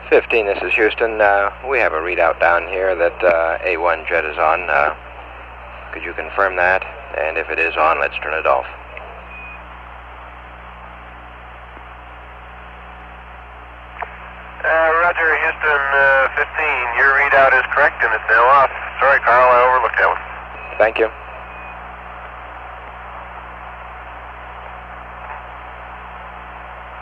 15, this is Houston. We have a readout down here that A1 jet is on. Could you confirm that? And if it is on, let's turn it off. Roger, Houston 15. Your readout is correct and it's now off. Sorry, Carl, I overlooked that one. Thank you.